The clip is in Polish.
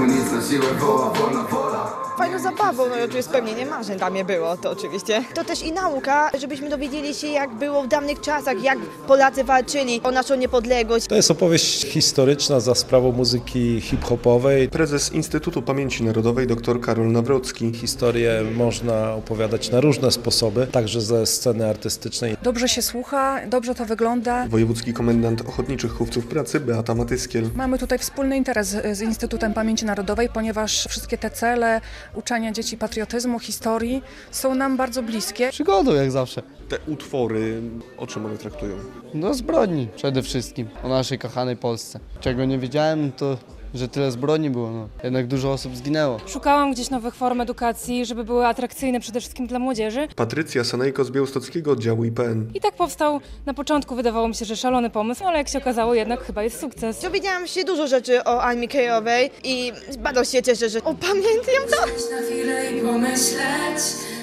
cichu nic na siłę woła, wolna wola. Fajną zabawą, no i oczywiście spełnienie marzeń dla mnie było to oczywiście. To też i nauka, żebyśmy dowiedzieli się, jak było w dawnych czasach, jak Polacy walczyli o naszą niepodległość. To jest opowieść historyczna za sprawą muzyki hip-hopowej. Prezes Instytutu Pamięci Narodowej dr Karol Nawrocki. Historię można opowiadać na różne sposoby, także ze sceny artystycznej. Dobrze się słucha, dobrze to wygląda. Wojewódzki komendant Ochotniczych Chówców Pracy Beata Matyskiel. Mamy tutaj wspólny interes z Instytutem Pamięci Narodowej, ponieważ wszystkie te cele uczenia dzieci patriotyzmu, historii są nam bardzo bliskie. Przygodą jak zawsze. Te utwory, o czym one traktują? No zbrodni przede wszystkim, o naszej kochanej Polsce. Czego nie wiedziałem, to że tyle zbrodni było, no. Jednak dużo osób zginęło. Szukałam gdzieś nowych form edukacji, żeby były atrakcyjne przede wszystkim dla młodzieży. Patrycja Sanejko z Białostockiego Oddziału IPN. I tak powstał, na początku wydawało mi się, że szalony pomysł, ale jak się okazało, jednak chyba jest sukces. Dowiedziałam się dużo rzeczy o Annie Mikołajowej i bardzo się cieszę, że opamiętam to. Na chwilę i pomyśleć,